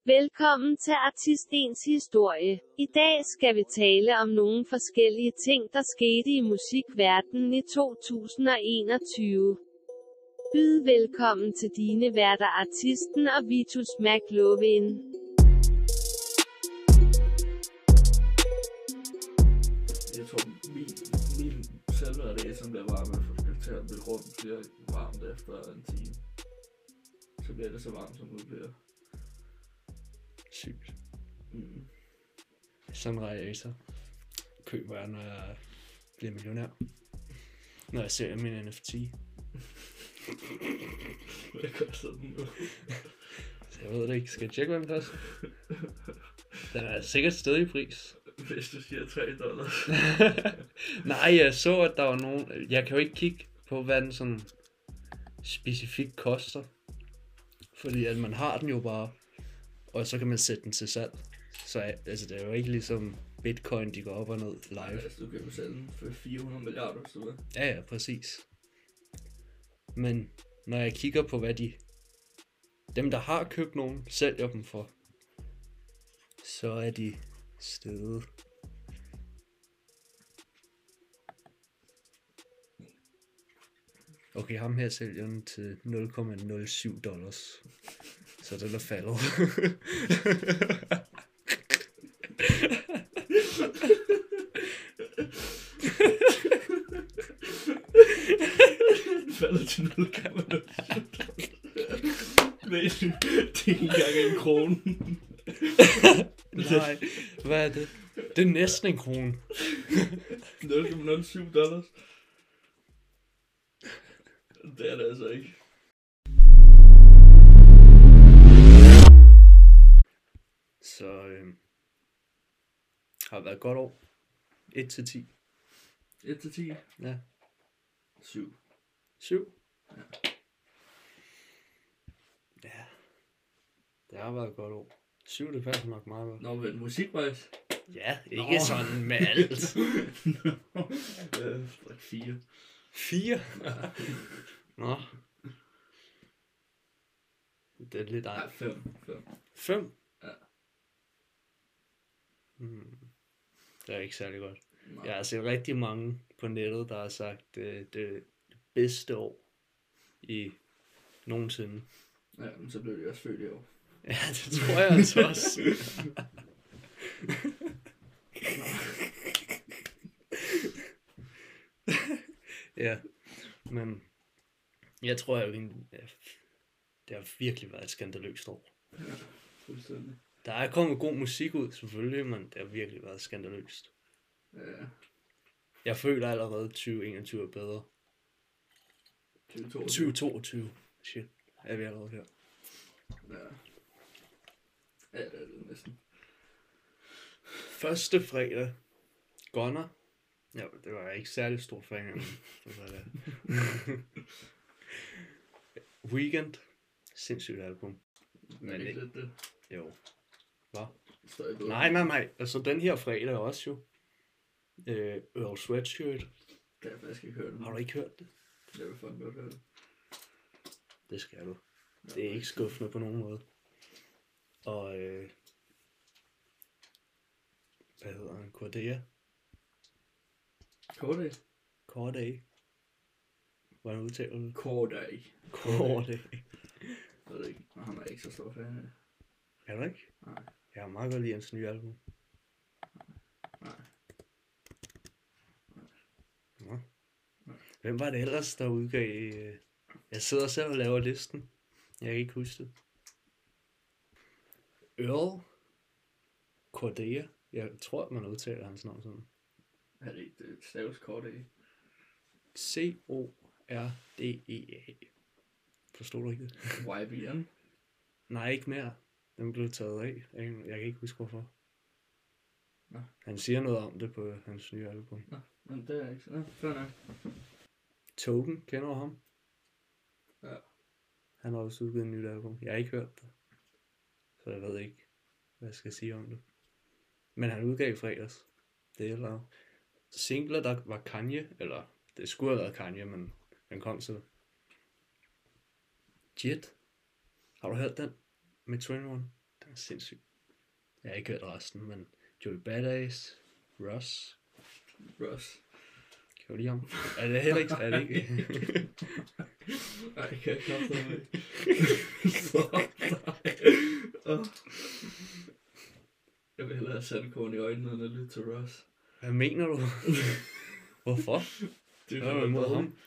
Velkommen til Artistens historie. I dag skal vi tale om nogle forskellige ting, der skete i musikverdenen i 2021. Byd velkommen til dine værter artisten og Vitus McLovin. Jeg tror, min salveræs bliver varm, for til at blive rundt bliver varmt efter en time. Så bliver det så varmt, som det bliver. Sygt. Sådan en radiator køber jeg, når jeg bliver millionær. Når jeg sælger min NFT. Hvad koster den nu? Jeg ved det ikke. Skal jeg tjekke, hvad den koster? Den er sikkert stadig i pris. Hvis du siger $3. Nej, jeg så, at der var nogen... Jeg kan jo ikke kigge på, hvad den sådan specifikt koster. Fordi at man har den jo bare, og så kan man sætte den til salg. Så altså, det er jo ikke ligesom Bitcoin, de går op og ned live. Ja, altså, du kan jo sælge den for 400 milliarder, hvis du vil. Ja, præcis. Men når jeg kigger på, hvad dem, der har købt nogen, sælger dem for, så er de steget. Okay, ham her sælger den til $0.07. Så den er faldet. Faldet til 0,07. Ved du, det er ikke engang en krone. Nej, hvad er det? Det er næsten en krone. $0,07. Det er det altså ikke. Så har det været et godt år. 1-10. 1-10? Ja. 7. 7? Ja. Ja. Det har været et godt år. 7, det passer nok meget godt. Nå, men musikvejs? Ja, ikke sådan med alt. 4. 4? Nå. Det er lidt ej. Nej, 5. 5? Ja. Det er ikke særlig godt. Nej. Jeg har set rigtig mange på nettet, der har sagt, det bedste år i nogensinde. Ja, men så blev de også født i år. Ja, det tror jeg altså også. Ja, men jeg tror jo egentlig, det har virkelig været et skandaløst år. Ja, fuldstændig. Der er kommet god musik ud, selvfølgelig, men det har virkelig været skandaløst. Ja. Jeg føler allerede, at 2021 er bedre. 2022. Shit, er vi allerede her. Ja. Ja, det er det næsten. Første fredag. Gunner. Ja, det var jeg ikke særlig stor fan af, men det var det. Weekend. Sindssygt album. Men ikke lidt det. Jo. Hvad? Stadig bedre. Nej. Altså den her fredag også jo. Earl Sweatshirt. Det har jeg faktisk ikke hørt det. Har du ikke hørt det? Jeg vil fucking godt høre det. Det skal du. Det er ikke skuffende på nogen måde. Og hvad hedder han? Cordae? Cordae. Hvordan udtaler du det? Cordae. Cordae. Jeg ved det ikke. Og han er ikke så stor fan af. Er du ikke? Nej. Jeg har meget godt lide hans nye album. Nej. Nå. Hvem var det ellers, der udgav... Jeg sidder selv og laver listen. Jeg kan ikke huske det. Earl Cordae. Jeg tror, man udtaler hans navn sådan. Er det ikke det staves Cordae? Cordea. Forstår du ikke det? YBN? Nej, ikke mere. Den blev taget af. Jeg kan ikke huske hvorfor. Nå. Han siger noget om det på hans nye album. Nå, men det er ikke så. Fair nok. Token, kender du ham? Ja. Han har også udgivet et nyt album. Jeg har ikke hørt det. Så jeg ved ikke, hvad jeg skal sige om det. Men han udgav i fredags. Det er der. Singler, der var Kanye, eller det skulle have været Kanye, men den kom så. Jet. Har du hørt den? Med 21? Sindssygt. Jeg har ikke hørt resten, men Joey Badass, Russ. Kan du lide ham? Er det heller ikke? Er det ikke? Nej, kan jeg knap så med. Jeg vil hellere have sandkorn i øjnene, end at lytte til Ross. Hvad mener du? Hvorfor? Det Hvad er du imod ham?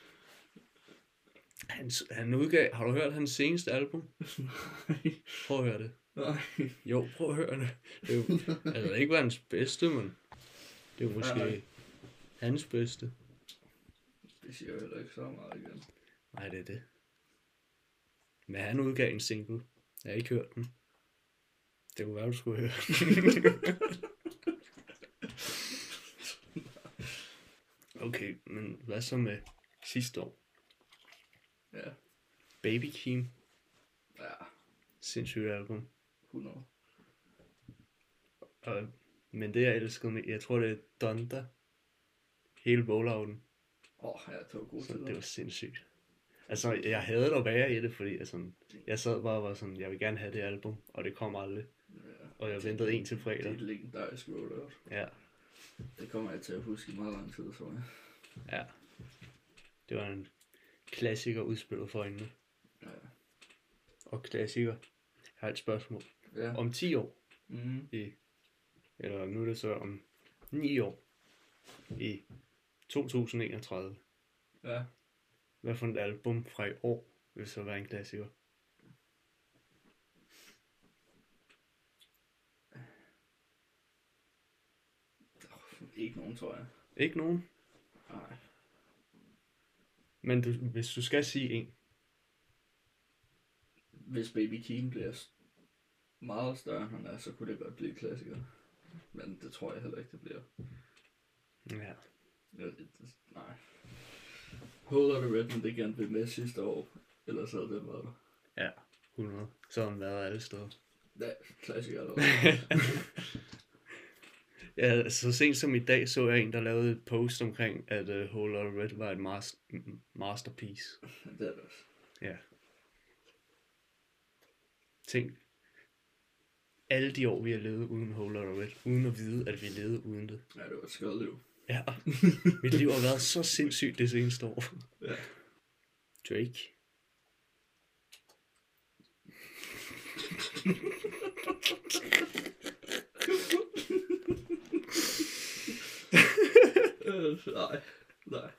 Han udgav... Har du hørt hans seneste album? Prøv at høre det. Nej. Jo, prøv at høre det. Det er jo, altså ikke var hans bedste, men det er jo måske hans bedste. Det siger jo heller ikke så meget igen. Nej, det er det. Men han udgav en single. Jeg har ikke hørt den. Det kunne være, du skulle høre Okay, men hvad så med sidste år? Ja. Baby Keem. Ja. Sindssygt album. 100. Men det jeg elskede med, jeg tror det er Donda. Hele rollouten. Ja, det var god Så til det var sindssygt. Altså, jeg havde at være i det, fordi altså, jeg sad bare og var sådan, jeg vil gerne have det album, og det kom aldrig. Ja. Og jeg ventede en til Det er fredag. et legendarisk rollout. Ja, Det kommer jeg til at huske i meget lang tid, tror jeg. ja. Det var en klassiker udspillet for øjnene. Ja. Og klassiker. Jeg har et spørgsmål. Ja. Om 10 år, Mm. eller nu er det så om 9 år, i 2031, Ja. hvad for et album fra i år vil så være en klassiker? Ikke nogen, tror jeg. Ikke nogen? Nej. Men hvis du skal sige en. Hvis Baby Keem bliver meget større end han er, så kunne det godt blive klassiker. Men det tror jeg heller ikke, det bliver. Ja. Nej. Hold of the Red, men det gerne blev med sidste år. Ellers havde det været der. Ja, 100. Så har den været alle steder. Ja, klassiker eller Ja, så sent som i dag så jeg en, der lavede et post omkring, at Whole Lotta Red var et masterpiece. det er det også. Ja. Tænk, alle de år, vi har levet uden Whole Lotta Red, uden at vide, at vi levede uden det. Ja, det var et skødt liv. Ja, mit liv har været så sindssygt det seneste år. Ja. Drake. Nej. Nej.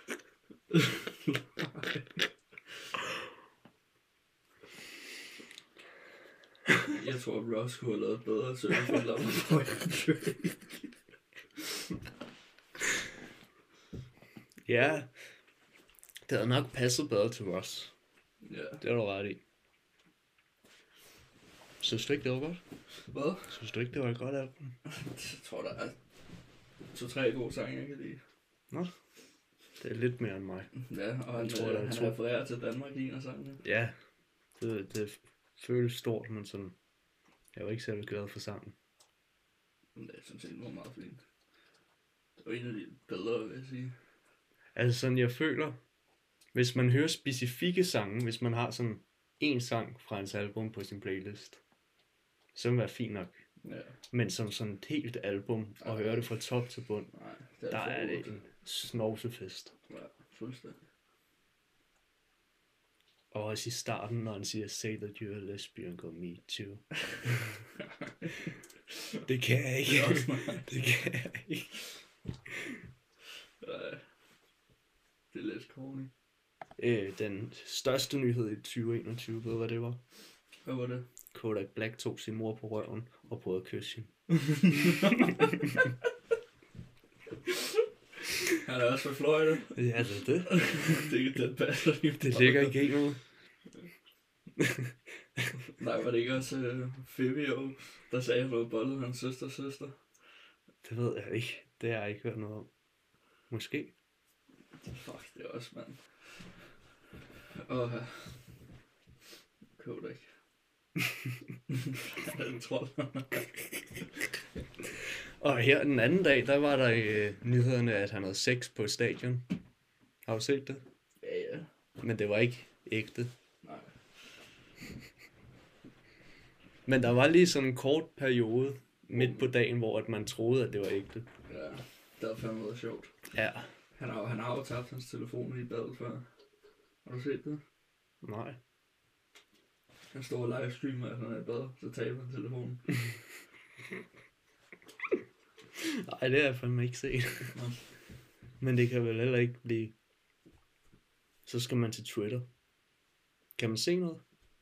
Jeg tror, at Ross kunne have lavet bedre surfing for Drake. Ja, det havde nok passet bedre til Ross. Ja. Det har du ret i. Synes du ikke, det var godt? Hvad? Synes du ikke, det var et godt album? Jeg tror, der er 2-3 gode sange, jeg kan lide. Nå, det er lidt mere end mig. Ja, og han, tror, der er han 2. refererer til Danmark lige og sangene. Ja, det føles stort, men sådan, jeg var ikke særlig glad for sangen. Men det synes jeg, det var meget fint. Det var en af de bedre, vil jeg sige. Altså sådan, jeg føler, hvis man hører specifikke sange, hvis man har sådan en sang fra hans album på sin playlist, så vil det være fint nok. Ja. Men som sådan et helt album, og høre det fra top til bund, Nej, der for er det godt. en snovsefest. Ja, fuldstændig. Og også i starten, når han siger, say that you're a lesbian, go me too. Det kan jeg ikke. Det kan jeg ikke. Det er lidt corny. Den største nyhed i 2021, ved du hvad det var? Hvad var det? Kodak Black tog sin mor på røven og prøvede at kysse hende. Han er også fra Florida. Ja, det er det. Den passer lige. Det ligger i genet. Nej, var det ikke også Fabio, der sagde, at han var bollet hans søster? Det ved jeg ikke. Det har jeg ikke hørt noget om. Måske. Fuck, det er også, mand. Kodak. Han er en trold. Og her den anden dag, der var der i nyhederne, at han havde sex på et stadion. Har du set det? Ja. Men det var ikke ægte. Nej. Men der var lige sådan en kort periode midt på dagen, hvor at man troede, at det var ægte. Ja, det var fandme noget sjovt. Ja. Han har jo tabt hans telefon i badet før. Har du set det? Nej. Han står og livestreamer, at han er i bad, så taber han telefonen. Nej, det har jeg fandme ikke set. Men det kan vel heller ikke blive... Så skal man til Twitter. Kan man se noget?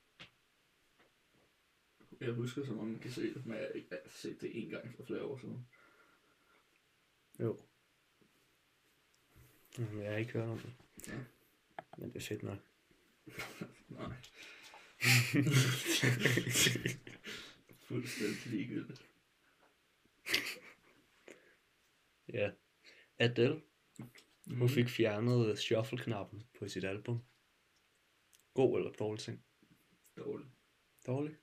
Jeg husker, som om man kan se det, men jeg har ikke set det en gang for flere år siden. Jo. Jamen, jeg har ikke hørt om det. Ja. Men det er fedt nok. Nej. Fuldstændig ligegyldigt. Ja. Adele. Hun fik fjernet shuffle-knappen på sit album. God eller dårlig ting? Dårligt. Dårlig?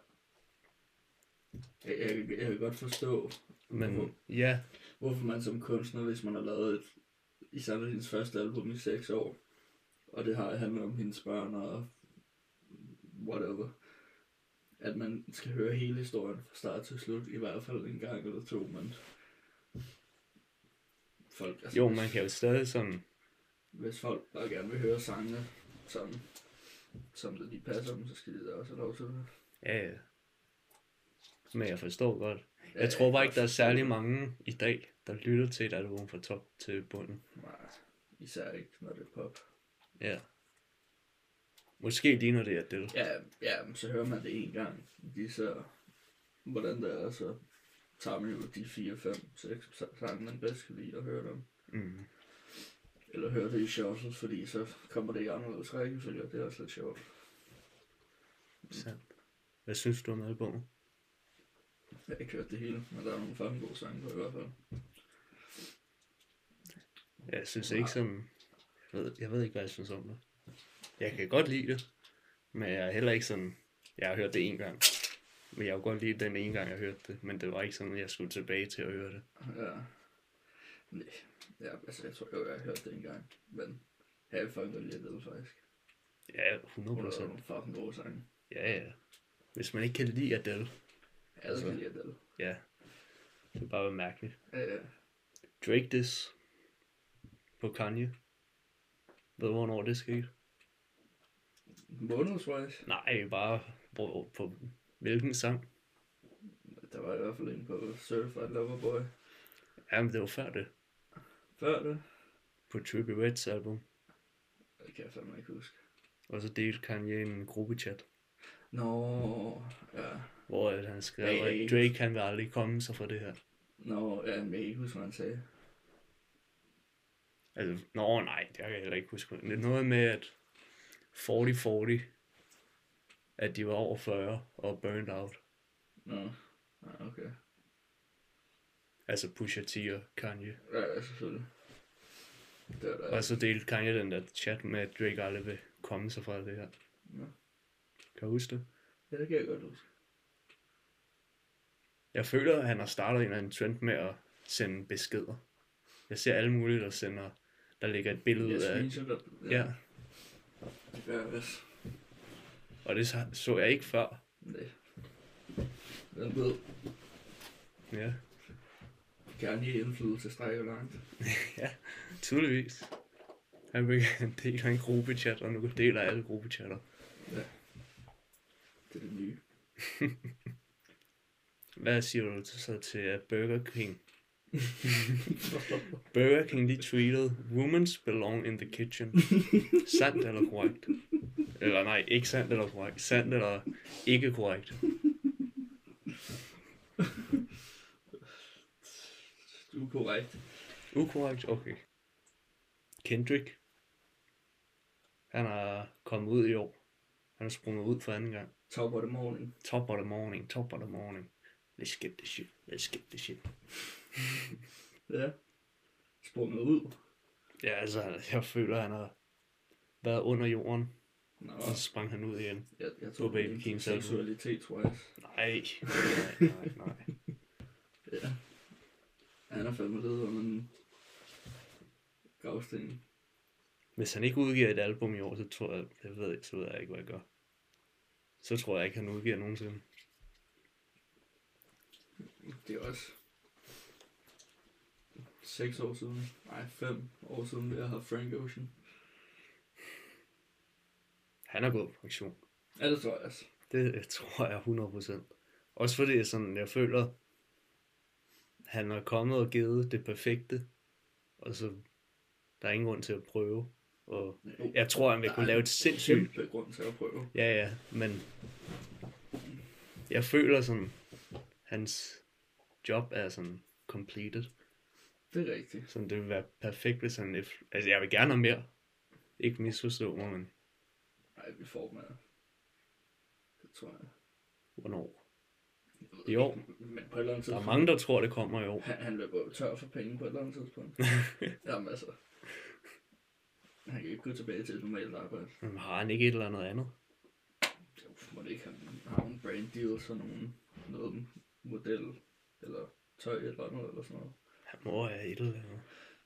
Jeg kan godt forstå, Men ja, hvorfor man som kunstner, hvis man har lavet især hendes første album i 6 år, og det har handlet om hendes børn og whatever, at man skal høre hele historien fra start til slut, i hvert fald en gang eller to, men folk, altså, jo, man kan jo stadig sådan... hvis folk bare gerne vil høre sangene, som det lige passer dem, så skal de da også have lov til det. Ja, ja. Men jeg forstår godt. Ja, Jeg tror bare ikke, der er forstår særlig det. mange i dag, der lytter til et album fra top til bunden. Nej, især ikke, når det er pop. Ja. Måske lige når det er Adele. Ja, men så hører man det en gang. De så, hvordan det er, så tager man jo de 4, 5, 6 sange, man bedst kan lide at høre dem. Mm. Eller høre det i shuffle, fordi så kommer det i anderledes rækkefølge, og det er også lidt sjovt. Sandt. Hvad synes du om albumet? Jeg har ikke hørt det hele, men der er nogle fandme gode sange på i hvert fald. Jeg synes ikke sådan... Jeg ved ikke, hvad jeg synes om det. Jeg kan godt lide det, men jeg er heller ikke sådan... Jeg har hørt det en gang. Men jeg har godt lide den ene gang, jeg hørte det. Men det var ikke sådan, at jeg skulle tilbage til at høre det. Ja. Nej. Ja, altså jeg tror jo, jeg har hørt det en gang. Men jeg vil fucking godt lide det faktisk. Ja, Hun har 100%. nogle fucking gode sange. Ja, ja. Hvis man ikke kan lide Adele, Jeg kan lide det. ja. Det er bare mærkeligt. Ja. Drake Diss på Kanye. Ved du, hvornår det skete? Månedswise. Nej, bare på hvilken sang? Der var i hvert fald en på Certified Lover Boy. Jamen, det var før det. Før det? På Trippie Red's album. Det kan jeg fandme ikke huske. Og så delte Kanye en gruppechat, Nå, ja. hvor han skrev, Hey. at Drake kan vil aldrig komme sig fra det her. Nå, ja, men jeg kan ikke huske, hvad han sagde. Altså, nej, det kan jeg heller ikke huske. Det er noget med, at 40-40, at de var over 40 og burned out. Nå, ja, okay. Altså Pusha T og Kanye. Ja, selvfølgelig. Det var da. Og så delte Kanye den der chat med, at Drake aldrig vil komme sig fra det her. Nå. Kan du huske det? Ja, det kan jeg godt huske. Jeg føler, at han har startet en eller anden trend med at sende beskeder. Jeg ser alle mulige, der lægger et billede ud Ja, af... screenshotter. Ja, Det gør jeg også. og det så jeg ikke før. Nej. Den ved. Ja, Kanye indflydelse strækker langt. ja, tydeligvis. Han vil en del af en gruppechat, og nu deler alle gruppechatter. Ja. Det er det nye. Hvad siger du så til Burger King? Burger King, de tweetede, "Women's belong in the kitchen." Sandt eller korrekt? Eller nej, ikke sandt eller korrekt. Sandt eller ikke korrekt? Du er korrekt. Ukorrekt? Okay. Kendrick. Han er kommet ud i år. Han er sprunget ud for anden gang. Top of the morning. Top of the morning, top of the morning. Let's get the shit, let's get the shit. Ja. Sprunget ud. Ja, altså, jeg føler, han har været under jorden, Nå, og så sprang han ud igen. jeg På tror, Baby det er Kings album. seksualitet, tror jeg. Nej, nej. Ja. Han er fandme ledet under en gravsten. Hvis han ikke udgiver et album i år, så tror jeg, så ved jeg ikke, hvad jeg gør. Så tror jeg ikke, han udgiver nogensinde. det er også 6 år siden. Nej, 5 år siden, vi har haft Frank Ocean. Han er gået på pension. Ja, det tror jeg også. Det tror jeg 100%. Også fordi sådan, jeg føler, han er kommet og givet det perfekte, og så der er ingen grund til at prøve. Og jeg tror, han vil kunne lave et sindssygt... Der er grund til at prøve. Ja, men jeg føler sådan, hans job er sådan completed. Det er rigtigt. Så det vil være perfekt, hvis han... Altså, jeg vil gerne have mere. Ikke misforstå mig, men... Nej, vi får med. Det tror jeg. Hvornår? I år? Men på et eller andet tidspunkt. Der er mange, der tror, det kommer i år. Han løber jo tør for penge på et eller andet tidspunkt. Jamen altså. Han kan ikke gå tilbage til et normalt arbejde. Men har han ikke et eller andet? Må det ikke, han har en brand deal, sådan noget model, eller tøj eller noget, eller sådan noget. Han må have et eller andet.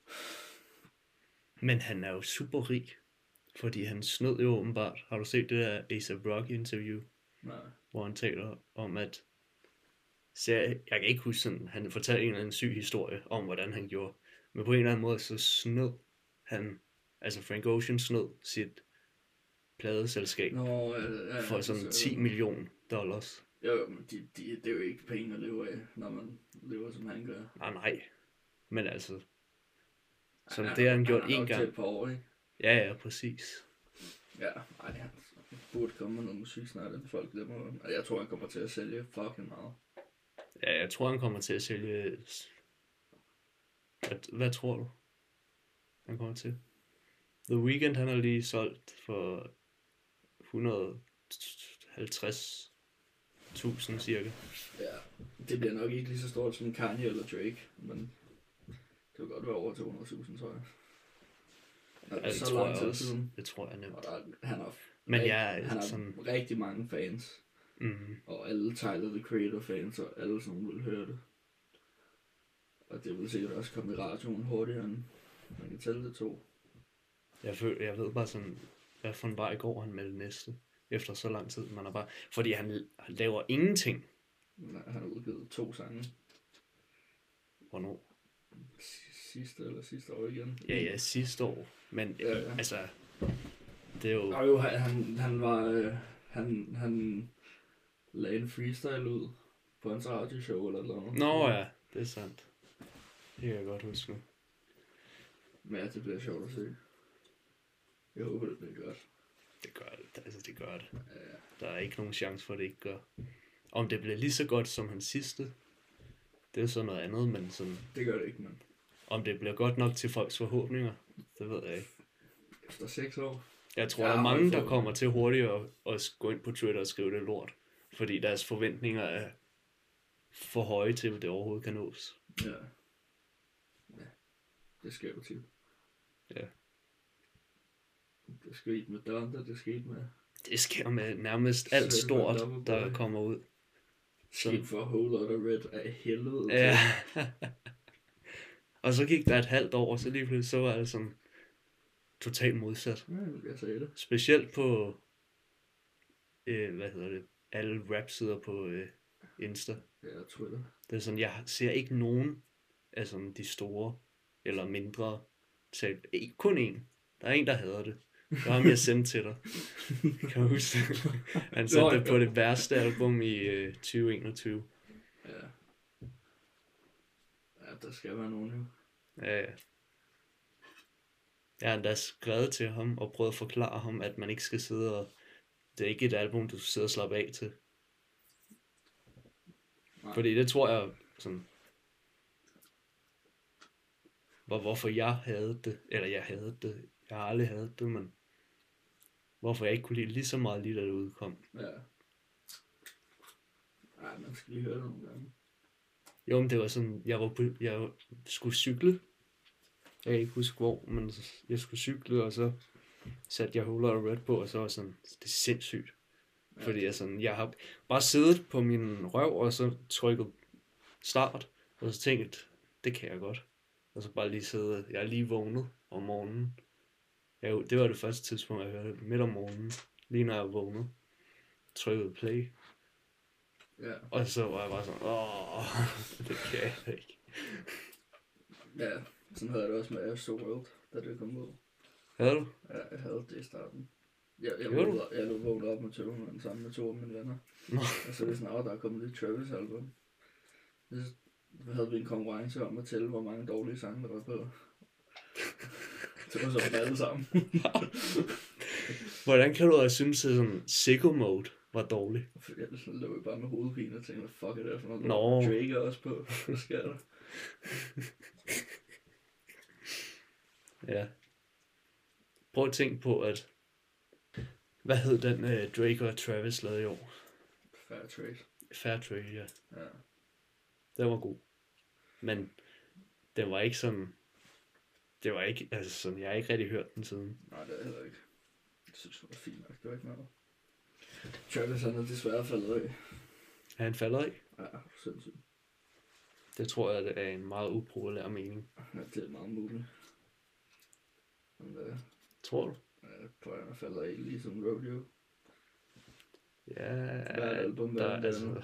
Men han er jo super rig. Fordi han snød jo åbenbart. Har du set det der A$AP Rocky interview? Nej. Hvor han taler om, at... Så jeg kan ikke huske sådan, han fortalte en eller anden syg historie om, hvordan han gjorde. Men på en eller anden måde, så snød han... Altså Frank Ocean snød sit pladeselskab for sådan 10 millioner dollars. Jo, men det er jo ikke penge at leve af, når man lever som han gør. Nej. Men altså... Som det har han gjort en gang. Til et par år, ikke? Ja, præcis. Ja, han burde komme med noget musik snart, inden folk glemmer det. Jeg tror, han kommer til at sælge fucking meget. Ja, jeg tror, han kommer til at sælge... Hvad tror du? Han kommer til? The Weeknd, han har lige solgt for 150.000 cirka. Ja, det bliver nok ikke lige så stort som Kanye eller Drake, men det vil godt være over 200.000, tror jeg. Ja, det så lang tid siden. Det tror jeg nemt. Han har, han har sådan... rigtig mange fans. Mm-hmm. Og alle Tyler, the Creator fans, og alle sådan vil høre det. Og det vil sikkert også komme i radioen hurtigere, end man kan tælle det 2. Jeg ved bare sådan, hvad for en vej går han med det næste, efter så lang tid. Man er bare, fordi han laver ingenting. Nej, han har udgivet 2 sange. Hvornår? Sidste år igen. Ja, sidste år. Men ja. Altså, det er jo... Jo, han var... Han lagde en freestyle ud på hans radioshow eller noget. Nå ja, det er sandt. Det kan jeg godt huske nu. Men ja, det bliver sjovt at se. Jeg håber, det bliver godt. Det gør det. Altså, det gør det. Ja. Der er ikke nogen chance for, at det ikke gør. Om det bliver lige så godt som hans sidste, det er så noget andet, men sådan... Det gør det ikke, men... Om det bliver godt nok til folks forhåbninger, det ved jeg ikke. Efter 6 år? Jeg tror, der er mange, der kommer til hurtigt at gå ind på Twitter og skrive det lort. Fordi deres forventninger er for høje til, at det overhovedet kan nås. Ja. Det sker jo tit. Ja. Det skete med Donda, det skete med... Det sker med nærmest alt stort, der kommer ud. Skete for Whole Lotta Red af helvede. Ja. Og så gik der et halvt år, og så lige pludselig så var det sådan totalt modsat. Ja, jeg sagde det. Specielt på, alle rap-sider på Insta. Ja, Twitter. Det er sådan, jeg ser ikke nogen af sådan de store eller mindre tal. Kun en. Der er en, der hader det. Det var ham, jeg sendte til dig. Kan du huske det? Han sendte det på det værste album i 2021. Ja. Ja, der skal være nogen jo. Ja. Jeg har endda skrevet til ham og prøvet at forklare ham, at man ikke skal sidde og... Det er ikke et album, du sidder og slappe af til. Nej. Fordi det tror jeg sådan... Hvorfor jeg havde det, eller jeg havde det, jeg har aldrig hadet det, men hvorfor jeg ikke kunne lide lige så meget lige da det udkom. Ja. Ej, man skal lige høre det nogle gange. Jo, men det var sådan, jeg skulle cykle. Jeg kan ikke huske hvor, men jeg skulle cykle, og så satte jeg Whole Lotta Red på, og så var sådan, det er sindssygt. Ja. Fordi jeg har bare siddet på min røv, og så trykket start, og så tænkt, det kan jeg godt. Og så bare lige sidde, jeg er lige vågnet om morgenen. Det var det første tidspunkt, jeg hørte det, midt om morgenen, lige når jeg vågnede. Trykkede play. Ja. Og så var jeg bare sådan, det kan jeg ikke. Ja, sådan havde jeg det også med Ash World, da det kom ud. Havde du? Ja, jeg havde det i starten. Gjorde du? Jeg lå vågnet op med tøvlen sammen med 2 af mine venner. Nå. Og så er det sådan, der er kommet lidt Travis-album. Så havde vi en konkurrence om at tælle, hvor mange dårlige sange der var på. Det var så alle sammen. Hvordan kan du også synes, at sådan sicko mode var dårlig? Fordi jeg lå bare med hovedpine og tænkte, hvad fuck er det for noget? Nå. Drake er også på. Hvad sker der? Ja. Prøv at tænke på, at... Hvad hed den Drake og Travis lavede i år? Fair trade. Fair Trade, ja. Ja. Den var god. Men den var ikke sådan... Det var ikke... Altså sådan, jeg har ikke rigtig hørt den siden. Nej, det er heller ikke. Jeg synes, det var fint nok. Det var ikke noget. Travis han er desværre faldet af. Er han faldet af? Ja, sindssygt. Det tror jeg, det er en meget upopulær mening. Ja, det er meget muligt. Men Tror du? jeg tror, han er faldet af ligesom Rodeo. Ja, Hvert album, der hver altså...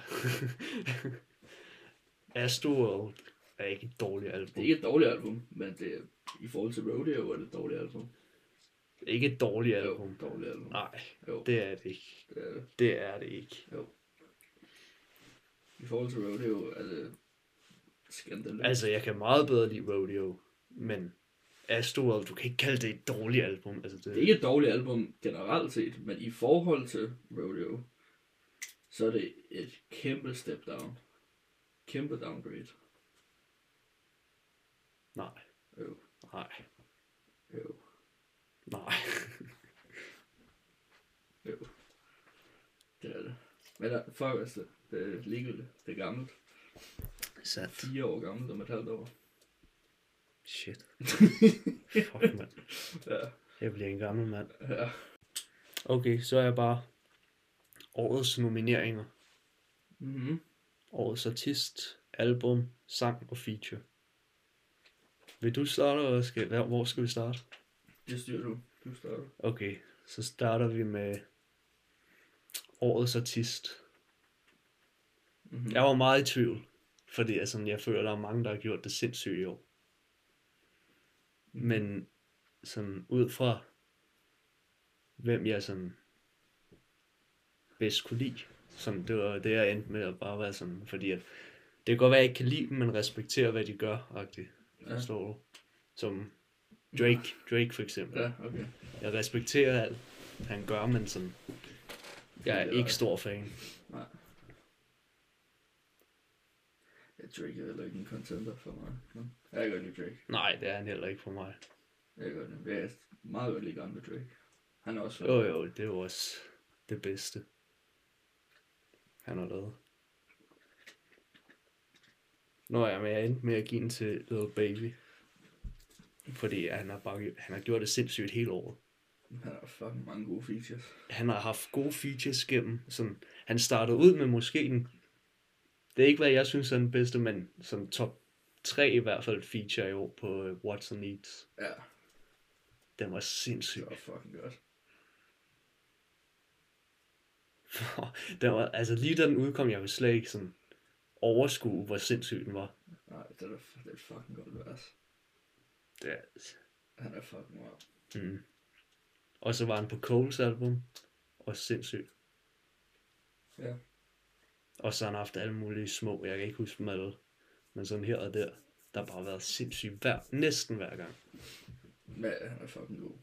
Astroworld er ikke et dårligt album. Det er ikke et dårligt album, men det er, i forhold til Rodeo er det et dårligt album. Ikke et dårligt album. Jo, dårligt album. Nej, Jo, det er det ikke. det er det. Det er det ikke. Jo. I forhold til Rodeo er det skandaløst. Altså, jeg kan meget bedre lide Rodeo, men Astroworld, du kan ikke kalde det et dårligt album. Altså, Det er ikke et dårligt album generelt set, men i forhold til Rodeo, så er det et kæmpe step down. Kæmpe downgrade. Nej. Jo. Nej. Jo. Nej. Jo. Det er det. Men der, fuck os det. Det er ligegyldigt. Det er gammelt. Sandt. 4 år gammelt om et halvt år. Shit. Fuck, mand. Ja. Jeg bliver en gammel mand. Ja. Okay, så er jeg bare årets nomineringer. Mhm. Årets artist, album, sang og feature. Vil du starte, eller hvor skal vi starte? Det styrer du. Du starter. Okay, så starter vi med årets artist. Mhm. Jeg var meget i tvivl, fordi altså, jeg føler, der er mange, der har gjort det sindssygt i år. Men sådan ud fra, hvem jeg sådan bedst kunne lide, sådan, det var det, jeg endte med at bare være sådan, fordi at, det kan godt være, at jeg ikke kan lide dem, men respekterer, hvad de gør, agtigt. Forstår du? Som Drake for eksempel. Ja, okay. Jeg respekterer alt, han gør, men sådan, jeg er ikke stor fan. Nej. Ja, Drake er heller ikke en contender for mig. Men jeg kan godt lide Drake. Nej, det er han heller ikke for mig. Jeg kan godt lide. Jeg er meget godt lide gamle Drake. Han er også Jo, det er jo også det bedste, han har lavet. Nå ja, men jeg endte med at give den til Little Baby. Fordi han har gjort det sindssygt hele året. Han har fucking mange gode features. Han har haft gode features gennem. Sådan, han startede ud med måske den... Det er ikke, hvad jeg synes er den bedste, men som top 3 i hvert fald feature i år på What's Needs. Ja, Den var sindssyg. det var fucking godt. Den var, altså lige da den udkom, jeg var slet ikke sådan overskue, hvor sindssyg den var. Nej, det er et fucking godt vers. Det er... Han er fucking wow. Mm. Og så var han på Coles album. Også sindssygt. Ja. Og så har han haft alle mulige små, jeg kan ikke huske dem alle. Men sådan her og der har bare været sindssygt næsten hver gang. Men han er fucking god.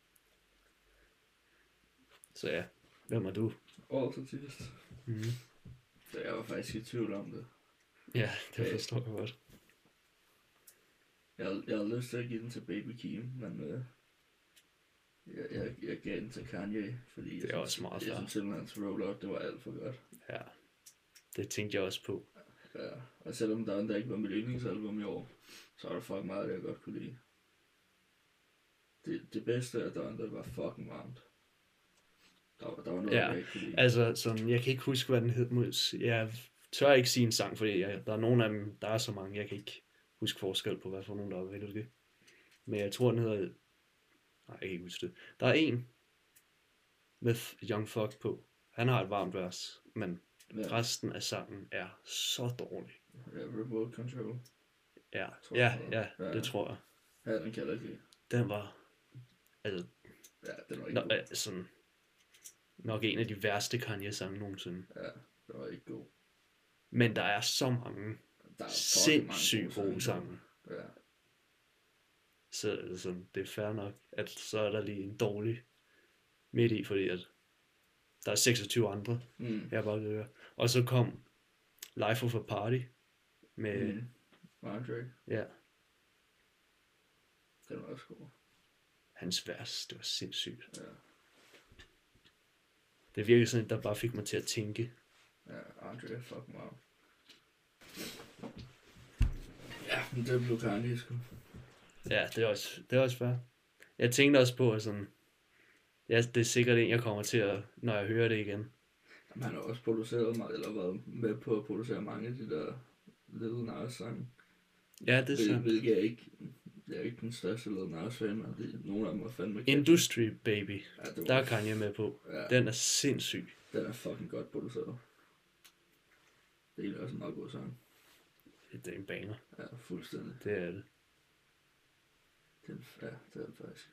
Så ja, hvem er du? Årets artist. Mm. Så jeg var faktisk i tvivl om det. Ja, det forstår jeg godt. Jeg havde lyst til at give den til Baby Keem, men jeg gav den til Kanye, fordi Det er også meget jeg synes simpelthen, hans roll-out, det var alt for godt. Ja, det tænkte jeg også på. Ja, og selvom der endda ikke var mit yndlingsalbum i år, så var der fucking meget, jeg godt kunne lide. Det bedste af der var fucking varmt. Der var noget, Ja, jeg ikke kunne lide. Altså, sådan, jeg kan ikke huske, hvad den hed. Jeg tør ikke sige en sang, fordi der er nogle af dem, der er så mange, jeg kan ikke huske forskel på, hvad for nogen, der er det. Men jeg tror, den hedder... Nej, jeg kan ikke huske det. Der er en med Young Thug på. Han har et varmt vers, men Ja. resten af sangen er så dårlig. Ja, Remote Control. Ja, Tror ja, jeg. ja, Ja. det tror jeg. Ja, den kan jeg ikke lide. Den var, altså, Ja, den var ikke god. sådan, nok en af de værste Kanye-sange nogensinde. Ja, den var ikke god. Men der er så mange Der er fucking sindssygt mange gode sange. Ja. Så altså, det er fair nok, at så er der lige en dårlig midt i, fordi at der er 26 andre, jeg bare vil høre. Og så kom Life of a Party med, Andre. ja, Den var også god. hans vers. Det var sindssygt. Ja. Det virkede sådan, der bare fik mig til at tænke. Ja, Andre er fucking wow. Ja, men det blev Kanye sgu. Ja, det er også fair. Jeg tænkte også på, at sådan, ja, det er sikkert en, jeg kommer til at, når jeg hører det igen. Jamen, han har også produceret meget, eller været med på at producere mange af de der Lil Nas sange. Ja, det er sandt. Hvilket jeg er ikke den største Lil Nas fan, og nogle af dem var fandme kæft. Industry Baby. Ja, det var, Der er Kanye med på. Ja. Den er sindssyg. Den er fucking godt produceret. Det er egentlig også en meget god sang. Det er en banger. Ja, fuldstændig. Det er det. Ja, det er det faktisk.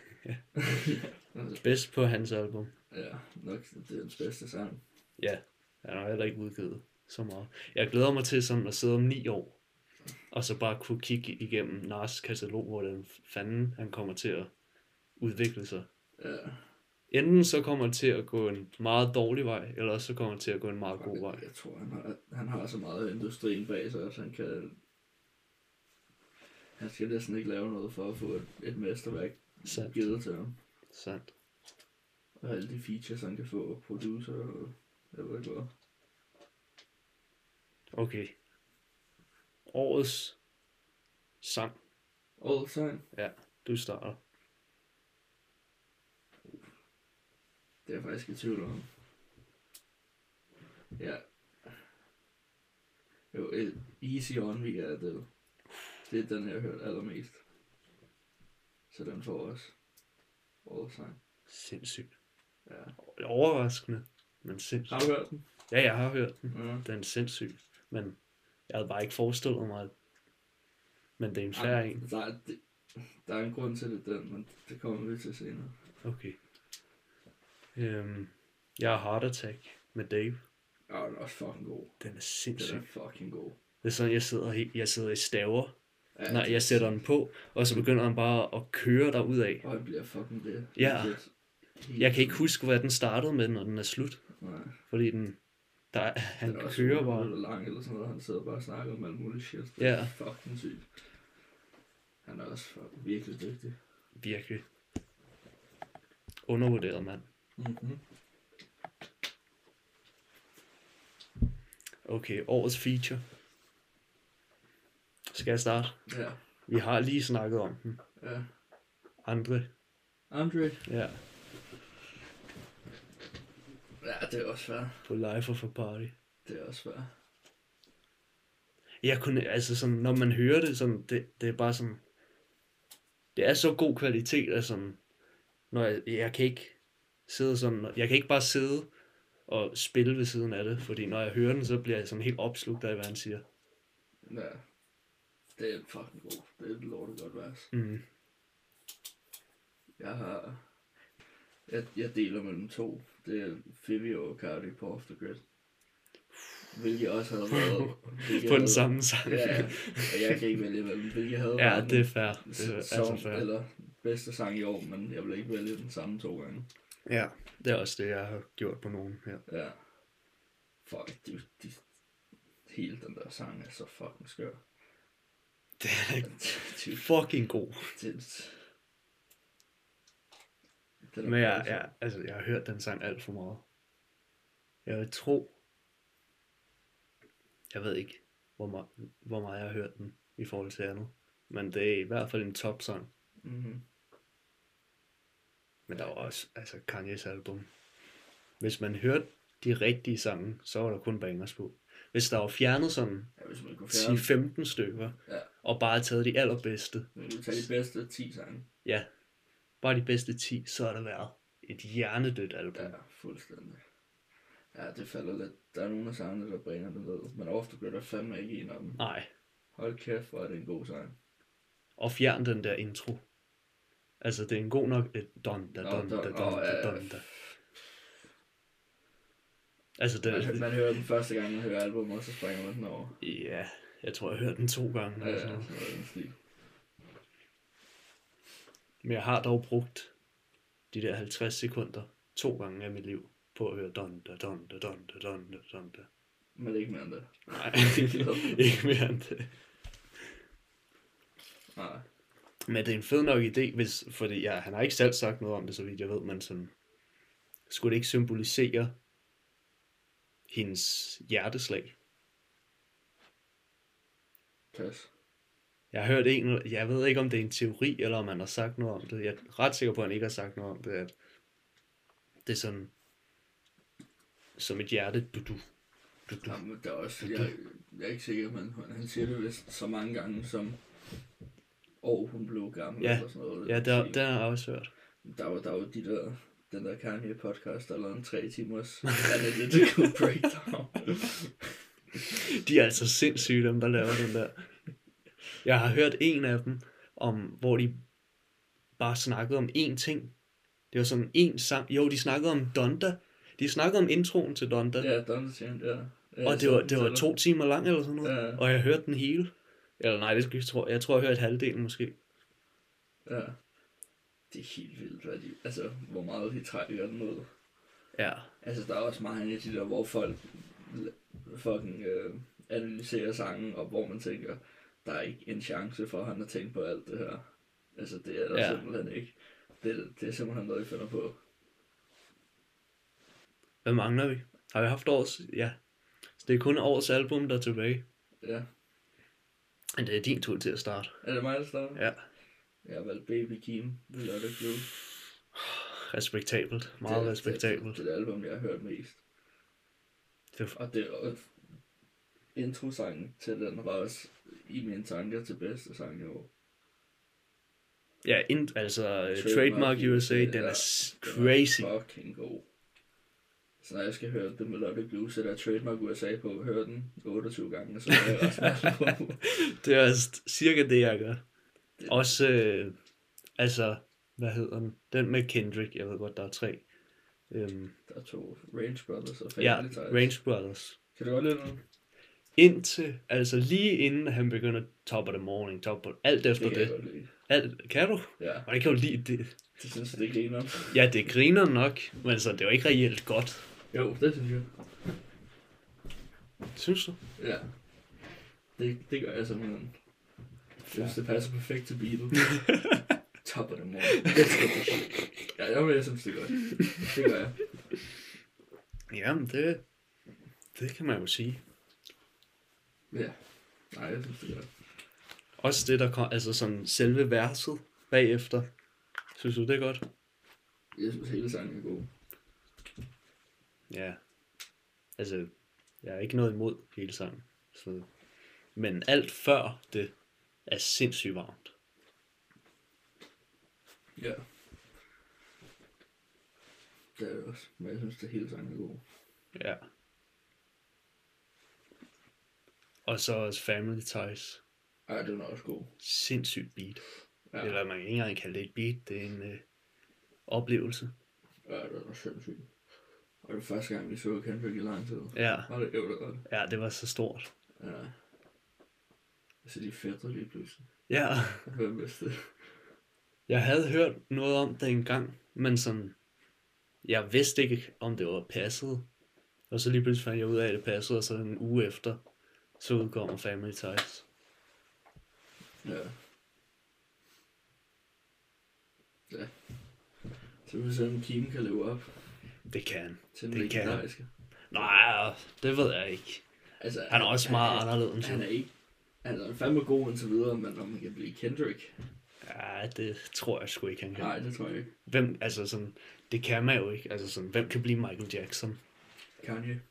Bedst på hans album. Ja, nok det er den bedste sang. Ja, han har heller ikke udgivet så meget. Jeg glæder mig til sådan at sidde om 9 år, og så bare kunne kigge igennem Nas katalog, hvor den fanden han kommer til at udvikle sig. Ja. Enten så kommer han til at gå en meget dårlig vej, eller så kommer han til at gå en meget god vej. Jeg tror, han har så meget af industrien bag sig, at han kan... Han skal næsten ikke lave noget for at få et mesterværk Sandt. givet til ham. Sandt. Og alle de features, han kan få, producer og jeg ved ikke hvad. Okay. Årets sang. Årets sang? Ja, du starter. Det er jeg faktisk i tvivl om. Ja. Jo, Easy On via Adele. Det er den, jeg har hørt allermest. Så den får også årets sang. Sindssygt. Ja. Overraskende, men sindssygt. Har du hørt den? Ja, jeg har hørt den. Ja. Den er sindssyg. Men jeg havde bare ikke forestillet mig, men det er en færre en. Der er en grund til det, den, men det kommer vi til senere. Okay. Jeg har Heart Attack med Dave. Ja, den er også fucking god. Den er Den sindssyg. er fucking god. Det er sådan, jeg sidder i staver, Ja, når jeg sætter den på, og så begynder den bare at køre derudad. Og den bliver fucking det. Ja. Jeg kan ikke huske, hvad den startede med, når den er slut. Nej. Fordi han Den er også kører bare. Eller lang eller sådan noget. Han sidder bare og snakker om alt muligt shit. Det Ja. er fucking sygt. Han er også virkelig dygtig. Virkelig. Undervurderet mand. Mm-hmm. Okay, årets feature. Skal jeg starte? Ja. Vi har lige snakket om den. Ja. Andre. Andre. Ja, Ja, det er også fair. på Life of a Party. Det er også fair. Jeg kunne, altså sådan, når man hører det, sådan, det er bare sådan, det er så god kvalitet, at sådan, når jeg kan ikke sidde sådan, jeg kan ikke bare sidde og spille ved siden af det, fordi når jeg hører den, så bliver jeg sådan helt opslugt af, hvad han siger. Ja. Det er fucking god. Det er et lortet godt vers. Mm. Jeg deler mellem to. Det er Phoebe og Cardi på Off The Grid. Hvilket også havde været... På den samme sang. Ja, og jeg kan ikke vælge mellem. Hvilket havde Ja, været det er fair. Det er som, altså fair. eller bedste sang i år, men jeg vil ikke vælge den samme 2 gange. Ja, det er også det, jeg har gjort på nogen her. Ja. Fuck, hele den der sang er så fucking skør. Det er fucking god. Men jeg har hørt den sang alt for meget. Jeg vil tro, jeg ved ikke, hvor meget jeg har hørt den i forhold til andet. Men det er i hvert fald en topsang. Mm-hmm. Men der var også Kanye's album. Hvis man hørte de rigtige sange, så var der kun bangers på. Hvis der var fjernet sådan Ja, hvis man kunne fjerne... 10-15 stykker, Ja. og bare taget de allerbedste, Men du tager de bedste 10 sange. ja, bare de bedste 10, så har der været et hjernedødt album. Ja, fuldstændig. Ja, Ja, det falder lidt. Der er nogle af sangene, der bringer det ned. Men ofte bliver der fandme ikke en af dem. Nej. Hold kæft, hvor er det en god sang. Og fjern den der intro. Altså, det er en god nok... Donda. Altså, det... Man hører den første gang, man hører albumet, og så springer man den over. Ja, jeg tror, jeg har hørt den 2 gange. Ja, Altså. så er den stil. Men jeg har dog brugt de der 50 sekunder 2 gange af mit liv på at høre donda. Men ikke mere end det. Nej, ikke mere end det. Nej. Men det er en fed nok idé, fordi han har ikke selv sagt noget om det, så vidt jeg ved, men sådan, skulle det ikke symbolisere hendes hjerteslag? Pas. Jeg har hørt jeg ved ikke om det er en teori, eller om han har sagt noget om det. Jeg er ret sikker på, at han ikke har sagt noget om det, at det er sådan, som et hjerte, du. Jamen, der er også, jeg er ikke sikker, men han siger det vist så mange gange, som hun blev gammel, Ja. eller sådan noget. Ja, den har jeg også hørt. Der var den der Kanye podcast, der lavede en 3 timers analytical breakdown. De er altså sindssyge, dem der laver den der. Jeg har hørt en af dem, hvor de bare snakkede om én ting. Det var sådan en sang. Jo, de snakkede om Donda. De snakkede om introen til Donda. Ja, Donda Chant, ja. Og det var 2 timer lang eller sådan noget. Ja. Og jeg hørte den hele. Eller nej, jeg tror jeg hørte halvdelen måske. Ja. Det er helt vildt, hvor meget de trækker den ud. Ja. Altså, der er også mange af de der, hvor folk fucking analyserer sangen, og hvor man tænker, der er ikke en chance for, at han har tænkt på alt det her. Altså, det er der simpelthen ikke. Det er simpelthen noget, I finder på. Hvad mangler vi? Har vi haft årets? Ja. Så det er kun årets album, der er tilbage. Ja. Men det er din tur til at starte. Er det mig, der starter? Ja. Jeg har valgt Baby Keem, vil jeg det blive. Respektabelt. Meget respektabelt. Det er det album, jeg har hørt mest. Og det er introsangen til den var også i mine tanker til bedste sang i år. Ja, Trademark USA, den er crazy. Den er fucking god. Så når jeg skal høre The Melodic Blues, så der Trademark USA på, høre den 28 gange, så er jeg resten på. Det er cirka det, jeg gør. Også, hvad hedder den? Den med Kendrick, jeg ved godt, der er 3. Der er 2, Range Brothers og Family Ties. Ja, Range Brothers. Kan du godt lide den? Indtil, lige inden han begynder Top of the Morning, alt efter det. Kan jeg godt lide. Kan du? Ja. Og det kan jo lide det. Det synes jeg, det griner. Ja, det griner nok, men så det er jo ikke reelt godt. Jo, det synes jeg. Synes du? Ja. Det gør jeg simpelthen. Jeg synes, det passer perfekt til beatet. Top of the Morning. Ja, jeg synes, det er godt. Det gør jeg. Jamen, det kan man jo sige. Ja. Nej, jeg synes, det er godt. Også det, der kom, sådan selve verset bagefter. Synes du, det er godt? Jeg synes, hele sangen er god. Ja. Jeg er ikke noget imod hele sangen. Så. Men alt før det er sindssygt varmt. Ja. Det er det også. Men jeg synes, det hele sangen er god. Ja. Og så også Family Ties. Ej, den er også god. Sindssygt beat. Ja. Eller man kan ikke engang kalde det et beat. Det er en oplevelse. Ja, det er sindssygt. Og det var første gang, vi så Kendrick i lang tid. Ja. Var det jo det godt. Ja, det var så stort. Ja. Så de fætter lige pludselig. Ja. Hvem vidste det? Jeg havde hørt noget om det engang, men sådan, jeg vidste ikke, om det var passet. Og så lige pludselig fandt jeg ud af, at det passede, og så en uge efter, så udkommer Family Ties. Ja. Ja. Så vi se, om Keem kan leve op Det kan. til den Det kan. legendariske. Nej, det ved jeg ikke. Altså, Han er også meget anderledes. Han er ikke. Han er fandme god indtil videre, men om han kan blive Kendrick. Ja, det tror jeg sgu ikke, han kan. Nej, det tror jeg ikke. Hvem, sådan, det kan man jo ikke. Hvem kan blive Michael Jackson? Kanye.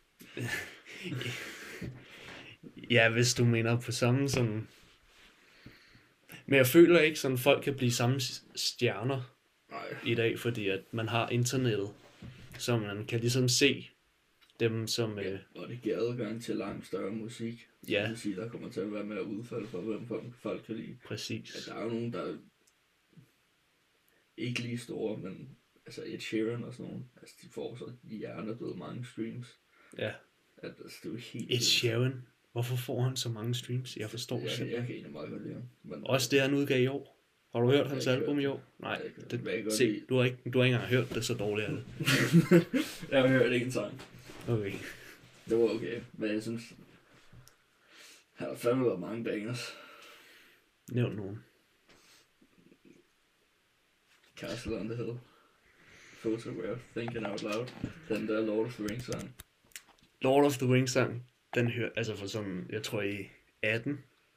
Ja, hvis du mener på samme sådan. Men jeg føler ikke sådan, folk kan blive samme stjerner Nej. i dag, fordi at man har internettet, så man kan ligesom se dem som... Og det giver adgang til langt større musik. Ja. Det vil sige, der kommer til at være mere udfald for, hvem folk kan lide. Præcis. Ja, der er jo nogen, der er ikke lige store, men altså Ed Sheeran og sådan nogle, altså de får så hjernedøde mange streams. Ja. At, altså, det er jo helt... Ed Sheeran. Hvorfor får han så mange streams? Jeg forstår jeg simpelthen. kan egentlig meget godt lide ham. Men, Også det, han udgav i år. Har du hørt hans ikke album hørt i år? Nej, det kan jeg godt se, lide. du har ikke engang hørt det, så dårligt er det. Jeg har hørt en sang. Okay. Det var okay, men jeg synes, han har fandme været mange bangers. Nævn nogen. Castle on the Hill. Photograph, Thinking Out Loud. Den der Lord of the Rings sang. Lord of the Rings sang, den hørte, altså for sådan, jeg tror i 18,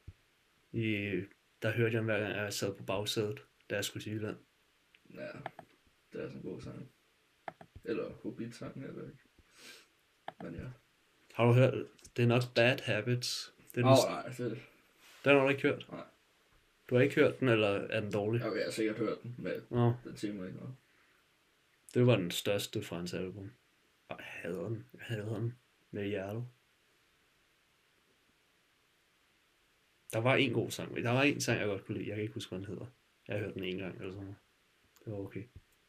der hørte jeg den hver gang, jeg sad på bagsædet, da jeg skulle til Jylland. Ja, det er sådan en god sang. Eller Hobbit-sang, jeg ved ikke. Men ja. Har du hørt, det er nok Bad Habits. Det er Nej, det... Den har du ikke hørt? Nej. Du har ikke hørt den, eller er den dårlig? Okay, jeg har sikkert hørt den, men Nå, den siger mig ikke noget. det var den største fra hans album. Jeg hader den med hjertet. Der var en god sang. Der var en sang, jeg godt kunne lide. Jeg kan ikke huske, hvad den hedder. Jeg har hørt den en gang eller sådan noget. Det var okay.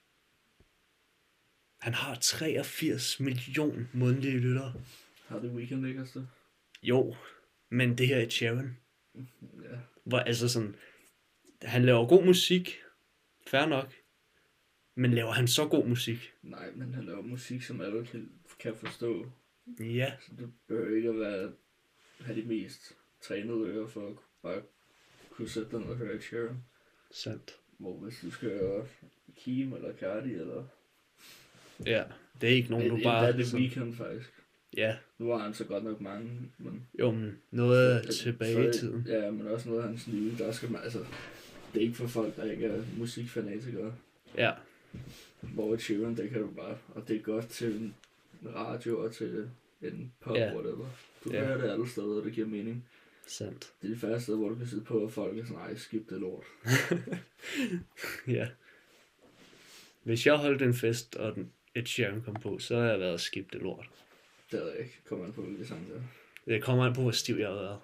Han har 83 millioner mundtlige lyttere. Har det Weekend ikke også det? Jo, men det her er Sharon. Ja. Hvor altså sådan, han laver god musik. Fair nok. Men laver han så god musik? Nej, men han laver musik, som alle kan forstå. Ja. Så det behøver ikke at have de mest trænede ører for at bare kunne sætte den og høre Ed Sheeran. Sandt. Hvor hvis du skal høre Kim eller Cardi eller... Ja, det er ikke nogen, du bare... Hvad er det Weekend faktisk? Ja, Nu har han så godt nok mange, men... jo, men noget tilbage i tiden. Ja, men også noget af hans nye, der skal man, altså... Det er ikke for folk, der ikke er musikfanatikere. Ja, Hvor Ed Sheeran, det kan du bare... Og det er godt til en radio og til en pop, Ja. whatever. Du Ja. hører det alle steder, og det giver mening. sandt. Det er de færreste steder, hvor du kan sidde på, og folk er sådan, ej, skip det lort. Ja. Hvis jeg holdt en fest, og Ed Sheeran kom på, så havde jeg været skib det lort. Det havde jeg ikke. Kommer an på, hvilke sang det er. Det kommer an på, hvor stiv jeg havde været.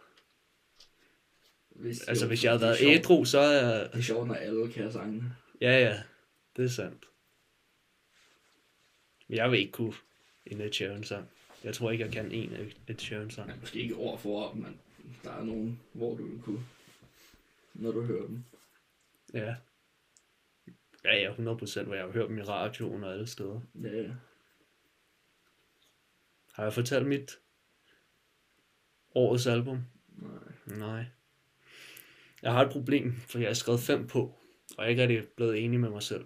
Hvis Jeg havde været sjovt. ædru, så er jeg... Det er sjovt, når alle kan sangene. Ja, det er sandt. Men jeg vil ikke kunne en Ed Sheeran sang. Jeg tror ikke, jeg kan en Ed Sheeran sang. Ja, måske ikke ord for ord, men der er nogen, hvor du vil kunne, når du hører dem. Ja. Ja, 100%, hvor jeg har hørt dem i radioen og alle steder. Ja. Har jeg fortalt mit årets album? Nej. Nej. Jeg har et problem, for jeg har skrevet 5 på, og jeg er ikke rigtig blevet enig med mig selv.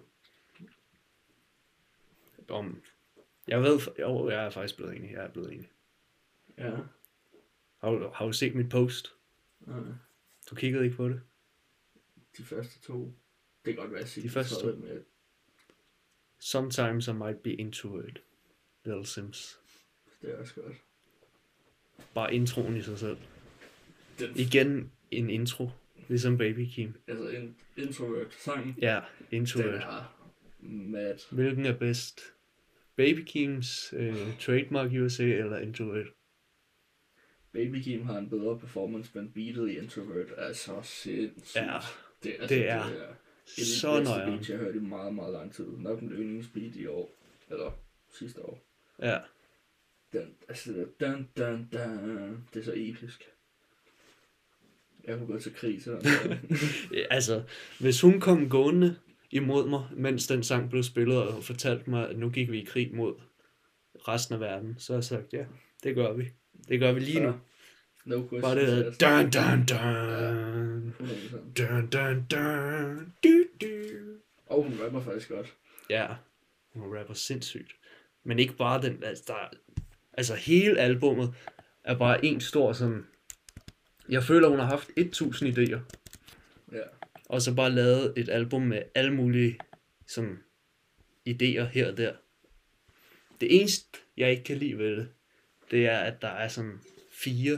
Jeg er faktisk blevet enig. Jeg er blevet enig. Ja. Har du set mit post? Nej. Du kiggede ikke på det? De første 2. Det kan godt være, at De første 2. med. Sometimes I might be into it. Little Sims. Det er også godt. Bare introen i sig selv. Den, Igen en intro, ligesom Baby Kim. altså en introvert sang. Ja, into Den it. er mad. Hvilken er bedst? Baby Kims Trademark USA eller Into It? Baby Kim har en bedre performance, men beatet i Introvert er så sindssygt. Ja, det er så nøjeren. beat, jeg har hørt i meget, meget lang tid. Nok en yndlingsbeat i år. Eller sidste år. Ja, Den, altså det der, dun, dun, dun, det er så episk. Jeg kunne gå til krig til den. altså, hvis hun kom gående imod mig, mens den sang blev spillet, og fortalte mig, at nu gik vi i krig mod resten af verden, så har jeg sagt, ja, det gør vi. Det gør vi lige nu. No question. Bare det der, dun, dun, dun, 100%. dun, dun, dun, du, du. Og hun rapper faktisk godt. Ja, hun rapper sindssygt. Men ikke bare den, altså hele albummet er bare en stor sådan, jeg føler, hun har haft 1000 idéer, Ja. og så bare lavet et album med alle mulige sådan idéer her og der. Det eneste, jeg ikke kan lide ved det er, at der er sådan 4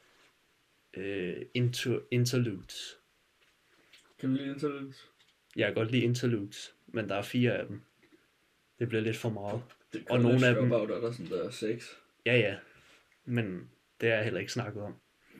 interludes. Kan du lide interludes? Jeg kan godt lide interludes, men der er 4 af dem. Det bliver lidt for meget. Det Og nogle af dem- er der sådan der 6. Ja. Men det er jeg heller ikke snakket om.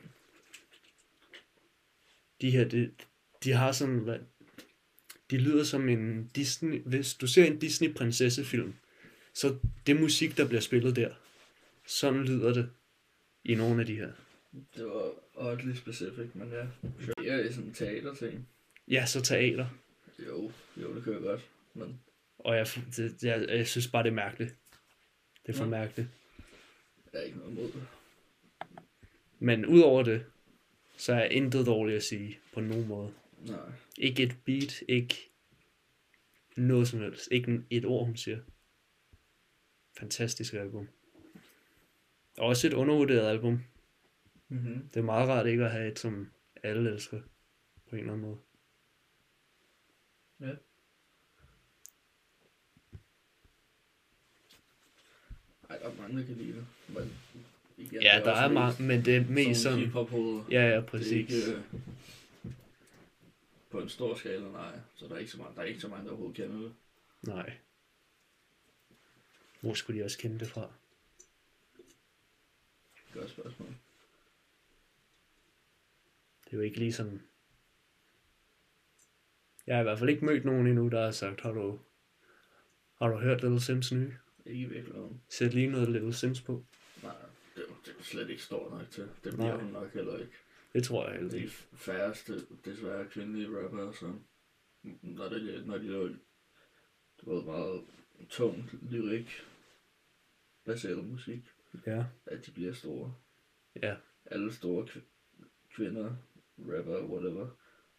De her, de har sådan... De lyder som en Disney... Hvis du ser en Disney-prinsessefilm, så det musik, der bliver spillet der, sådan lyder det i nogle af de her. Det var oddly specific, men ja. Det er sådan en teaterting. Ja, så teater. Jo, det kører godt, men... Og jeg synes bare, det er mærkeligt. Det er for mærkeligt. Jeg er ikke noget imod det. Men udover det, så er intet dårligt at sige på nogen måde. Nej. Ikke et beat, ikke noget som helst. Ikke et ord, hun siger. Fantastisk album. Og også et undervurderet album. Mm-hmm. Det er meget rart ikke at have et, som alle elsker. På en eller anden måde. Ja. Ej, der er mange, der kan lide det. Men igen, Ja, der er mange, men det er mest sådan... Hip-hop-hoveder. Ja, præcis. Det er ikke, på en stor skala, nej. Så der er ikke så mange, der overhovedet kender det. Nej. Hvor skulle de også kende det fra? Godt spørgsmål. Det er jo ikke lige sådan... Jeg har i hvert fald ikke mødt nogen endnu, der har sagt, har du hørt Little Sims nye? Ikke i virkeligheden. Sæt lige noget Little Sims på. Nej, det er slet ikke stor nok til. Det bliver hun nok heller ikke. Det tror jeg heller Det er ikke. færreste, desværre, kvindelige rapper, som når de laver det var meget tung lyrik baseret musik, Ja. at de bliver store. Ja. Alle store kvinder, rapper, whatever,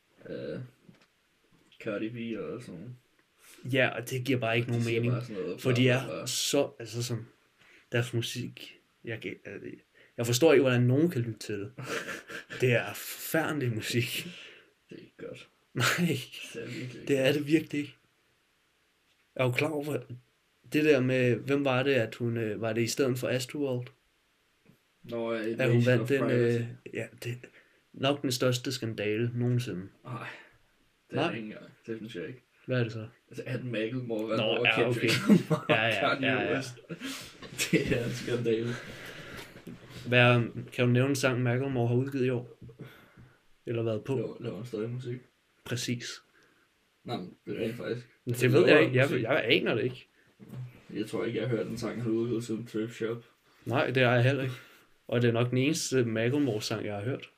Cardi B og sådan. Ja, og det giver bare ikke nogen mening. For de er så, altså sådan, deres musik, jeg forstår ikke, hvordan nogen kan lytte til det. Det er forfærdelig musik. Det er ikke godt. Nej, det er det virkelig ikke. Jeg er jo klar over, det der med, hvem var det, at hun, var det i stedet for Astroworld? Nå, at hun vandt den, ja, det nok den største skandale nogensinde. Nej, det er det ikke engang. Det synes jeg ikke. Hvad er det så? Altså, at Macklemore vandt over Kendrick. Ja. Det er en skandale. Kan du nævne en sang, Macklemore har udgivet i år? Eller været på? Laver han stadig musik? Præcis. Nej, men det er rent faktisk. Det ved jeg ikke. Jeg aner det ikke. Jeg tror ikke, jeg har hørt den sang, han har udgivet siden Thrift Shop. Nej, det har jeg heller ikke. Og det er nok den eneste Macklemore-sang, jeg har hørt.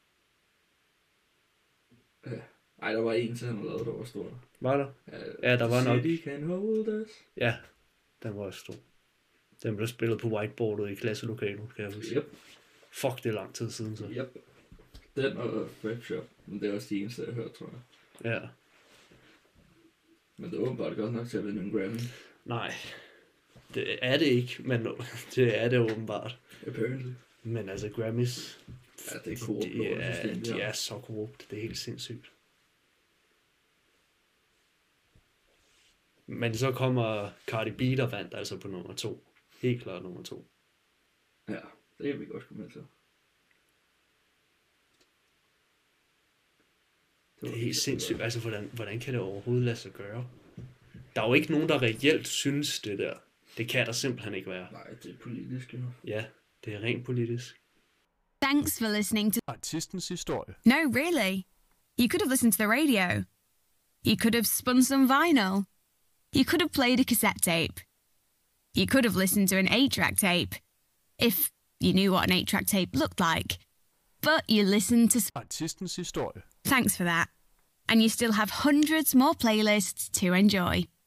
Ja. Ej, der var en til, han har lavet, der var stor. Var der? Ja, der var nok. City can hold us. Ja, den var også stor. Den blev spillet på whiteboardet i klasselokalet, kan jeg huske. Yep. Fuck, det er lang tid siden så. Yep. Den og Thrift Shop. Men det er også de eneste, jeg har hørt, tror jeg. Ja. Men det er åbenbart godt nok til at vinde en Grammy. Nej, det er det ikke, men det er det åbenbart. Apparently. Men altså Grammys, ja, det er korrupt. De er så korrupt, det er helt sindssygt. Men så kommer Cardi B, der vandt altså på nummer 2. Helt klart nummer 2. Ja, det kan vi godt komme med til. Det er helt sindssygt. Altså, hvordan kan det overhovedet lade sig gøre? Der er jo ikke nogen, der reelt synes det der. Det kan der simpelthen ikke være. Nej, det er politisk, jo. Ja, det er rent politisk. Thanks for listening to Artistens historie. No, really. You could have listened to the radio. You could have spun some vinyl. You could have played a cassette tape. You could have listened to an 8-track tape. If you knew what an 8-track tape looked like. But you listened to... Artistens historie. Thanks for that. And you still have hundreds more playlists to enjoy.